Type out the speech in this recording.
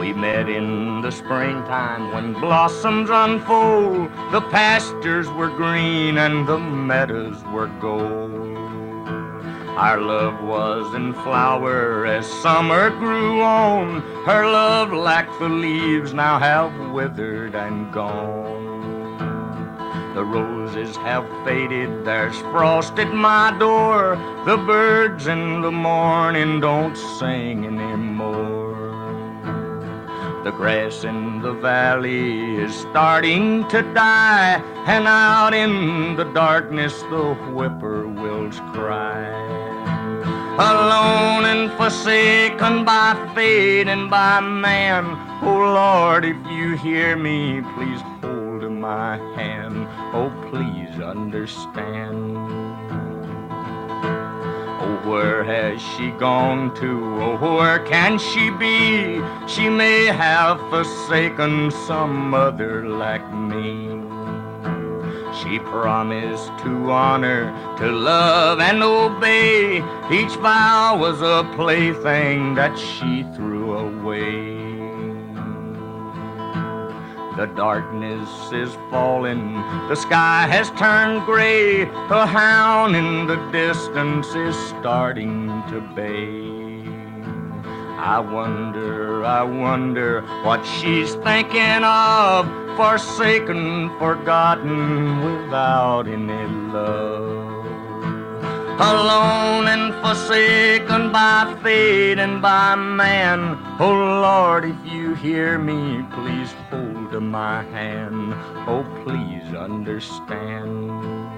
We met in the springtime when blossoms unfold. The pastures were green and the meadows were gold. Our love was in flower as summer grew on. Her love, like the leaves, now have withered and gone. The roses have faded, there's frost at my door. The birds in the morning don't sing anymore. The grass in the valley is starting to die, and out in the darkness the whippoorwills cry. Alone and forsaken by fate and by man, oh Lord, if you hear me, please hold my hand. Oh, please understand. Oh, where has she gone to? Oh, where can she be? She may have forsaken some other like me. She promised to honor, to love and obey. Each vow was a plaything that she threw away. The darkness is falling, the sky has turned gray. A hound in the distance is starting to bay. I wonder what she's thinking of, forsaken, forgotten, without any love. Alone and forsaken by fate and by man, oh Lord, if you hear me, please hold my hand. Oh, please understand.